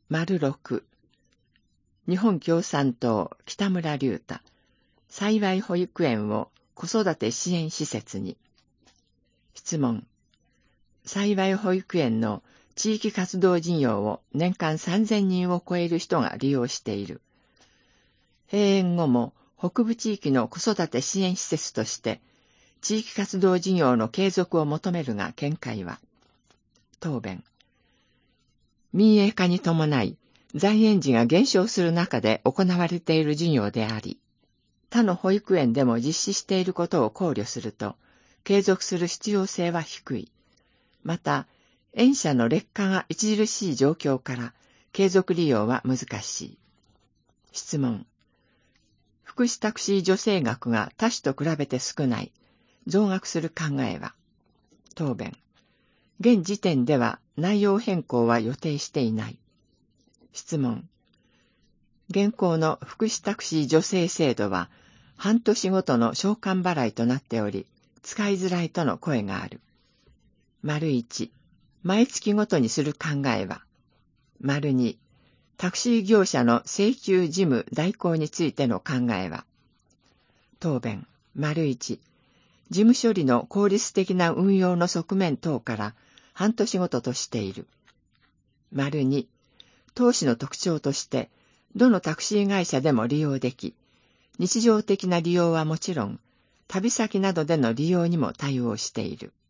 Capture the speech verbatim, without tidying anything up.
丸六、日本共産党北村隆太、幸い保育園を子育て支援施設に。質問。幸い保育園の地域活動事業を年間さんぜんにんを超える人が利用している。閉園後も北部地域の子育て支援施設として地域活動事業の継続を求めるが見解は。答弁。民営化に伴い在園児が減少する中で行われている事業であり、他の保育園でも実施していることを考慮すると、継続する必要性は低い。また、園舎の劣化が著しい状況から、継続利用は難しい。質問。福祉タクシー助成額が他種と比べて少ない、増額する考えは。答弁。現時点では内容変更は予定していない。質問。現行の福祉タクシー助成制度は、半年ごとの償還払いとなっており、使いづらいとの声がある。丸一、毎月ごとにする考えは。丸二、タクシー業者の請求事務代行についての考えは。答弁。丸一、事務処理の効率的な運用の側面等から半年ごととしている。丸二、投資の特徴として、どのタクシー会社でも利用でき、日常的な利用はもちろん、旅先などでの利用にも対応している。